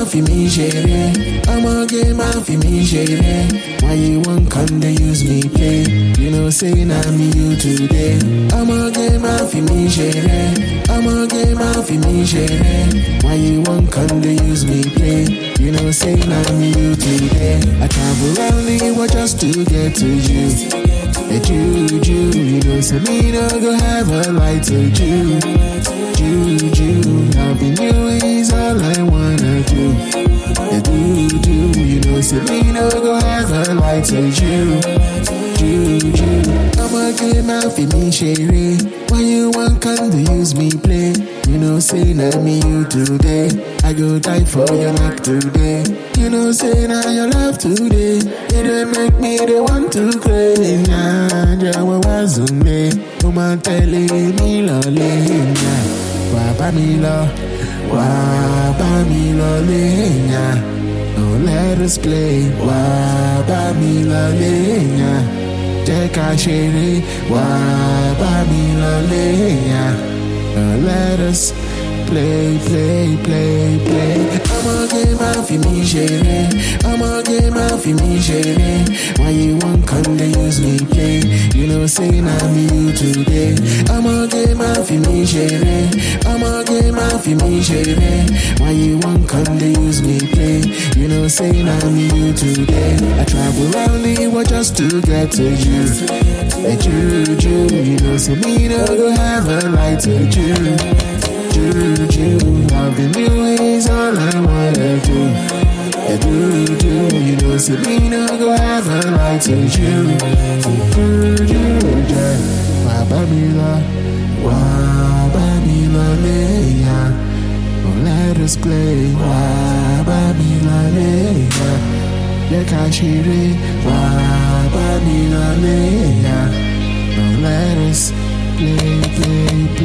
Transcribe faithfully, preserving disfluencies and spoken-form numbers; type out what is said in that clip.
man fi me share. I'm a gay man fi me share. Why you want come they use me play? You know say na me you today. I'm a gay man fi me share. I'm a gay man fi me share. Why you want come they use me play? You know say na me you today. I travel around the world just to get to you. A juju, you know say me no go have a light to you. Juju, loving you is all I wanna do. A juju, you know say me no go have a light to you. Juju, I'm a gay man fi me share. Why you want come to use me play? You know say na me you today. I go die for your love today. You know say na your love today. It dey make me the want to cry. Nah, jawa wazunde. Woman tele me lole. Nah, waba mi lo, waba mi lole. Nah, oh let us play. Waba mi lole. Nah, jẹ́ ká ṣeré. Waba mi lole. Nah, oh let us play, play, play, play. I'm a gay man fi me share. I'm a gay man fi me share. Why you want come they use me play? You know say na me you today. I'm a gay man fi me share. I'm a gay man fi me share. Why you want come they use me play? You know say na me you today. I travel around the world just to get to you. A juju, you know say me no go have a light to you. Juju, loving you is all I wanna do. A juju, you know say me no go have a light to you. Juju, waba mi lo, waba mi lo leya. Oh let us play, waba mi lo leya. Jẹ́ ká ṣeré, waba mi lo leya. Oh let us play, play, play.